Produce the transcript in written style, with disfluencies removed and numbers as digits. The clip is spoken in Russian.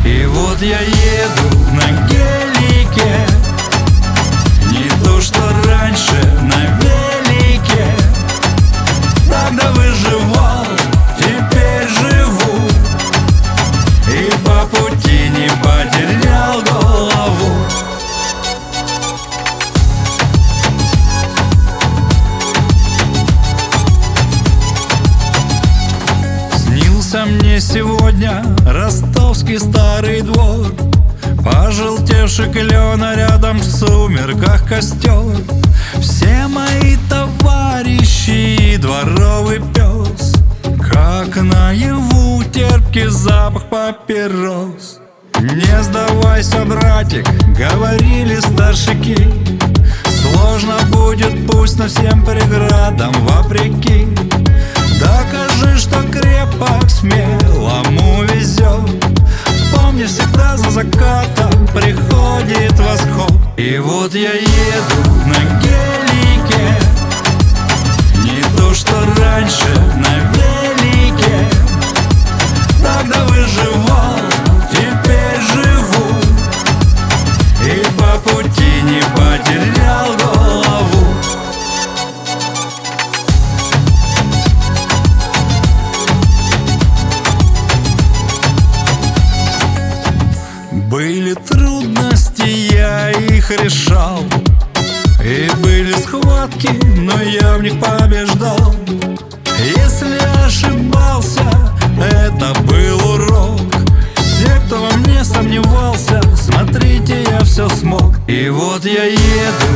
И вот я еду на гелике, не то что раньше на велике. Тогда выживал, теперь живу, и по пути не потерял голову. Снился мне сегодня ростовский старый двор, пожелтевший клен, а рядом в сумерках костер. Все мои товарищи и дворовый пес, как наяву терпкий запах папирос. Не сдавайся, братик, говорили старшики, сложно будет, пусть, но всем преградам вопреки. Докажи, что крепок, смелому везет. Помни, всегда за закатом приходит восход. И вот я еду на гелике, не то что раньше на велике. Тогда выживал, теперь живу, и по пути не потерял голову. Были трудности, я их решал, и были схватки, но я в них побеждал. Если ошибался, это был урок. Все, кто во мне сомневался, смотрите, я все смог. И вот я еду